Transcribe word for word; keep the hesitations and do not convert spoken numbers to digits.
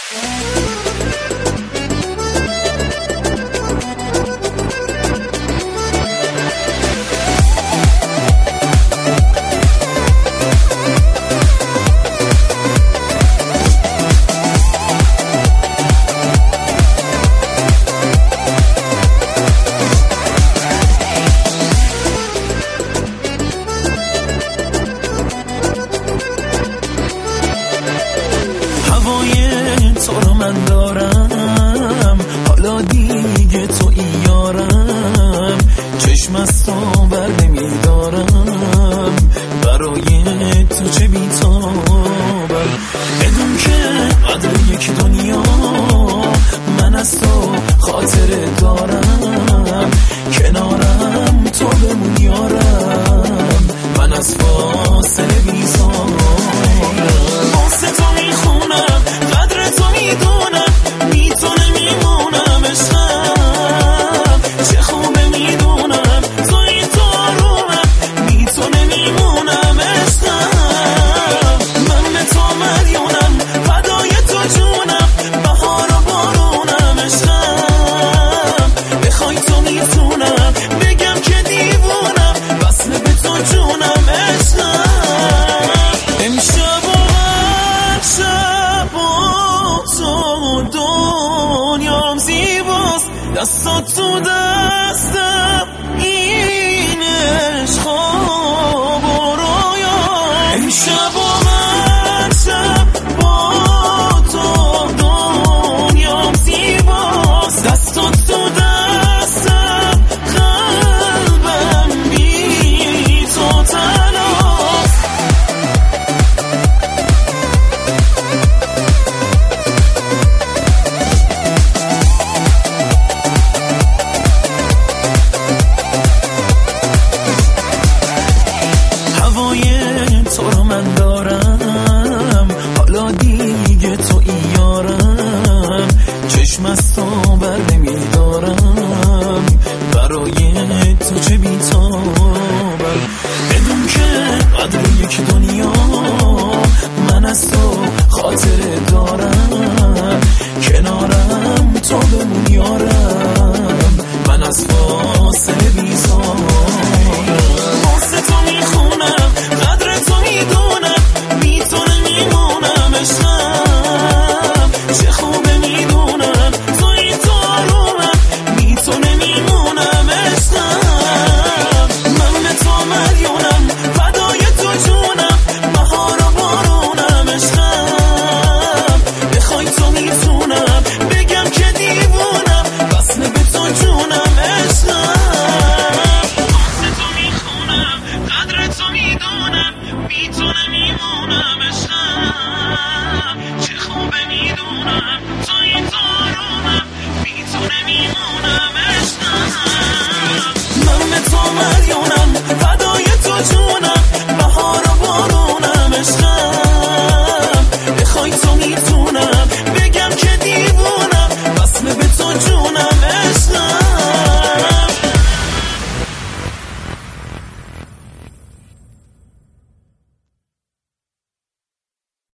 تو رو من دارم، حالا دیگه تو این یارم، چشم از تو بر نمیدارم، برای تو چه بیتابم. بدون که قدر یک دنیا من از تو خاطره دارم، کنارم تو بمون یارم، من از فاصله بیزارم. واسه تو میخونم، قدر تو میدونم، بی تو نمیمونم عشقم، چه خوبه میدونم توی تو آرومم، بی تو نمیمونم عشقم. من به تو مدیونم، فدای تو جونم، بهار و بارونم عشقم، بخوای تو میتونم بگم که دیوونم، وصل به تو جونم عشقم. امشب و هر شب با تو دنیام زیباست، دستات تو دستم این عشقا و رویام. امشب و هر شب با تو دنیام زیباست، دستات تو دستم، قلبم بی تو تنهاست. تو رو من دارم، حالا دیگه تو این یارم، چشم از تو بر نمیدارم، برای تو چه بیتابم. بدون که قدر یک دنیا من از تو خاطره دارم، کنارم تو بمون